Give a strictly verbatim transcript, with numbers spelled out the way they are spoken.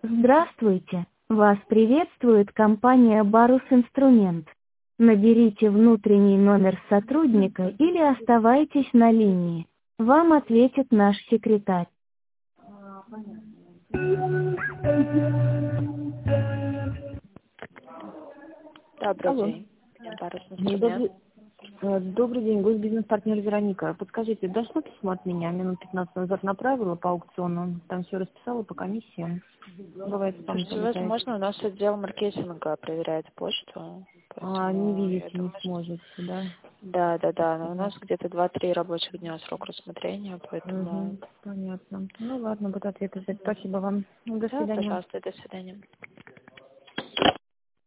Здравствуйте! Вас приветствует компания Барус Инструмент. Наберите внутренний номер сотрудника или оставайтесь на линии. Вам ответит наш секретарь. Добрый Алло. день. Я Барус Ну, Инструмент. Добрый, э, добрый день, госбизнес-партнер Вероника. Подскажите, дошло письмо от меня, минут пятнадцать назад направила по аукциону, там все расписала по комиссиям. Бывает, спам Слушайте, залетает. возможно, у нас отдел маркетинга проверяет почту, А, не поэтому я видите, не думаю, что... сможете, да? Да, да, да, но у нас где-то два-три рабочих дня срок рассмотрения, поэтому... Угу, понятно. Ну ладно, буду ответы ждать. Спасибо вам. До Да, свидания. пожалуйста, до свидания.